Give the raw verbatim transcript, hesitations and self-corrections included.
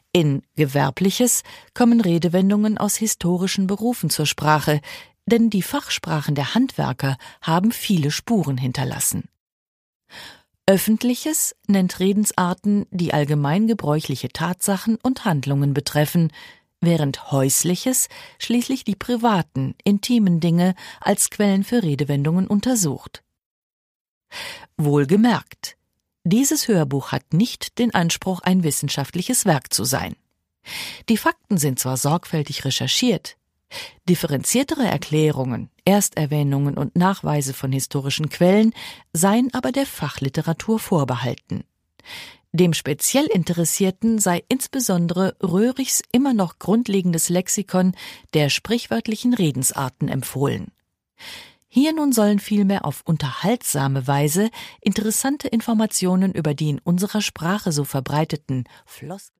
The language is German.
In Gewerbliches kommen Redewendungen aus historischen Berufen zur Sprache, denn die Fachsprachen der Handwerker haben viele Spuren hinterlassen. Öffentliches nennt Redensarten, die allgemein gebräuchliche Tatsachen und Handlungen betreffen, während Häusliches schließlich die privaten, intimen Dinge als Quellen für Redewendungen untersucht. Wohlgemerkt: Dieses Hörbuch hat nicht den Anspruch, ein wissenschaftliches Werk zu sein. Die Fakten sind zwar sorgfältig recherchiert, differenziertere Erklärungen, Ersterwähnungen und Nachweise von historischen Quellen seien aber der Fachliteratur vorbehalten. Dem speziell Interessierten sei insbesondere Röhrichs immer noch grundlegendes Lexikon der sprichwörtlichen Redensarten empfohlen. Hier nun sollen vielmehr auf unterhaltsame Weise interessante Informationen über die in unserer Sprache so verbreiteten Floskeln